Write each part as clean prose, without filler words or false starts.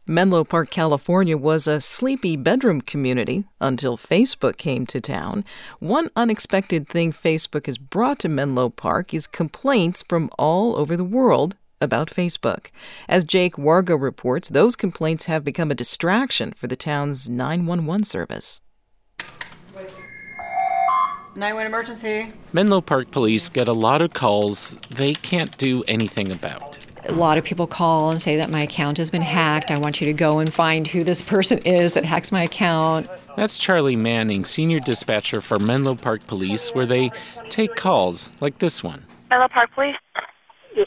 Menlo Park, California was a sleepy bedroom community until Facebook came to town. One unexpected thing Facebook has brought to Menlo Park is complaints from all over the world about Facebook. As Jake Warga reports, those complaints have become a distraction for the town's 911 service. 911 emergency. Menlo Park police get a lot of calls they can't do anything about. A lot of people call and say that my account has been hacked. I want you to go and find who this person is that hacks my account. That's Charlie Manning, senior dispatcher for Menlo Park Police, where they take calls like this one. Menlo Park Police? Yes,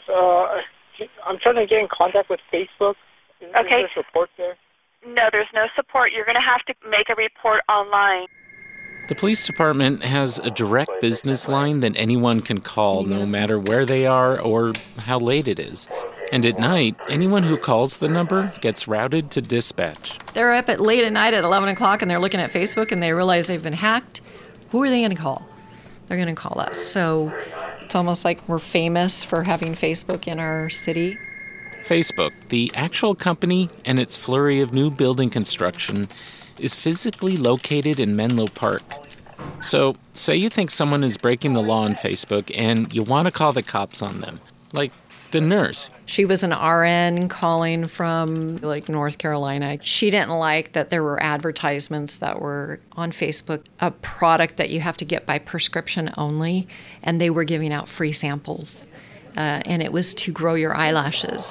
I'm trying to get in contact with Facebook. Is there support there? No, there's no support. You're going to have to make a report online. The police department has a direct business line that anyone can call, no matter where they are or how late it is. And at night, anyone who calls the number gets routed to dispatch. They're up at late at night at 11 o'clock and they're looking at Facebook and they realize they've been hacked. Who are they going to call? They're going to call us. So it's almost like we're famous for having Facebook in our city. Facebook, the actual company and its flurry of new building construction, is physically located in Menlo Park. So, say you think someone is breaking the law on Facebook and you want to call the cops on them, like the nurse. She was an RN calling from North Carolina. She didn't like that there were advertisements that were on Facebook, a product that you have to get by prescription only, and they were giving out free samples, and it was to grow your eyelashes.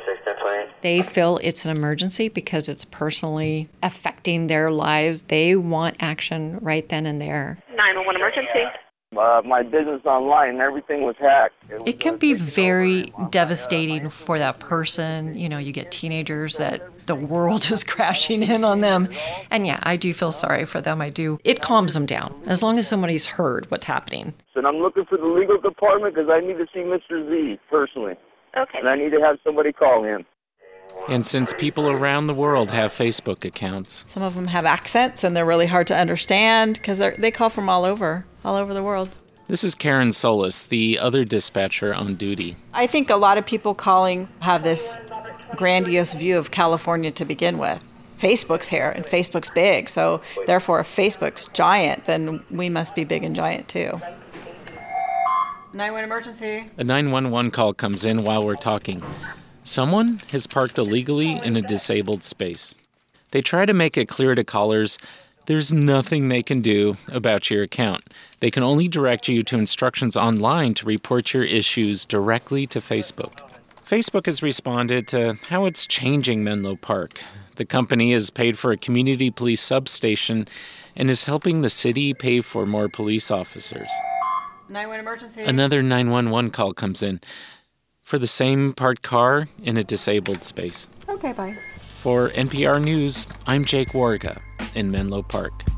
They feel it's an emergency because it's personally affecting their lives. They want action right then and there. 911 emergency. My business online, everything was hacked. It can be very devastating for that person. You know, you get teenagers that the world is crashing in on them. And yeah, I do feel sorry for them. I do. It calms them down as long as somebody's heard what's happening. And I'm looking for the legal department because I need to see Mr. Z personally. Okay. And I need to have somebody call him. And since people around the world have Facebook accounts, Some of them have accents and they're really hard to understand because they call from all over the world. this is Karen Solis, the other dispatcher on duty. I think a lot of people calling have this grandiose view of California to begin with. Facebook's here and Facebook's big, so therefore if Facebook's giant, then we must be big and giant too. 911 emergency. A 911 call comes in while we're talking. Someone has parked illegally in a disabled space. They try to make it clear to callers there's nothing they can do about your account. They can only direct you to instructions online to report your issues directly to Facebook. Facebook has responded to how it's changing Menlo Park. The company has paid for a community police substation and is helping the city pay for more police officers. 911 emergency. Another 911 call comes in for the same parked car in a disabled space. Okay, bye. For NPR News, I'm Jake Warga in Menlo Park.